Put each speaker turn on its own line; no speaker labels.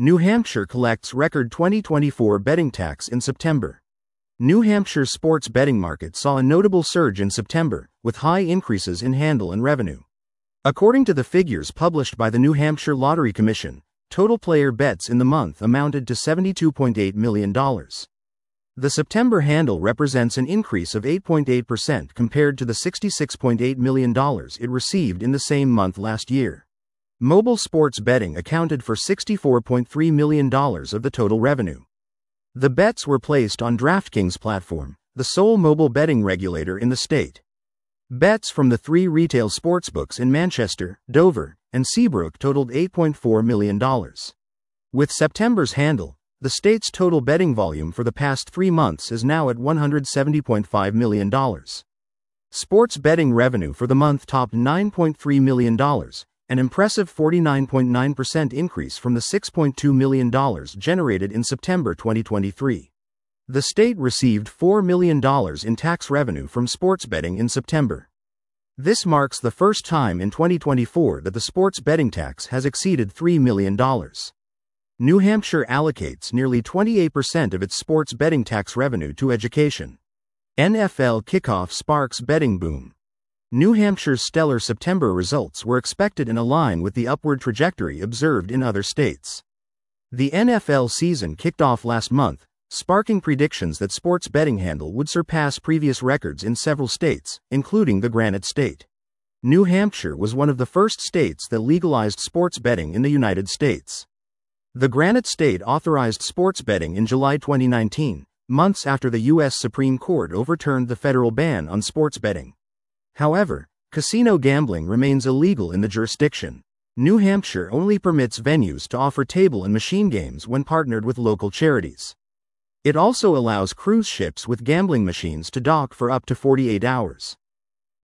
New Hampshire collects record 2024 betting tax in September. New Hampshire's sports betting market saw a notable surge in September, with high increases in handle and revenue. According to the figures published by the New Hampshire Lottery Commission, total player bets in the month amounted to $72.8 million. The September handle represents an increase of 8.8% compared to the $66.8 million it received in the same month last year. Mobile sports betting accounted for $64.3 million of the total revenue. The bets were placed on DraftKings platform, the sole mobile betting regulator in the state. Bets from the 3 retail sportsbooks in Manchester, Dover, and Seabrook totaled $8.4 million. With September's handle, the state's total betting volume for the past 3 months is now at $170.5 million. Sports betting revenue for the month topped $9.3 million, an impressive 49.9% increase from the $6.2 million generated in September 2023. The state received $4 million in tax revenue from sports betting in September. This marks the first time in 2024 that the sports betting tax has exceeded $3 million. New Hampshire allocates nearly 28% of its sports betting tax revenue to education. NFL kickoff sparks betting boom. New Hampshire's stellar September results were expected in line with the upward trajectory observed in other states. The NFL season kicked off last month, sparking predictions that sports betting handle would surpass previous records in several states, including the Granite State. New Hampshire was one of the first states that legalized sports betting in the United States. The Granite State authorized sports betting in July 2019, months after the U.S. Supreme Court overturned the federal ban on sports betting. However, casino gambling remains illegal in the jurisdiction. New Hampshire only permits venues to offer table and machine games when partnered with local charities. It also allows cruise ships with gambling machines to dock for up to 48 hours.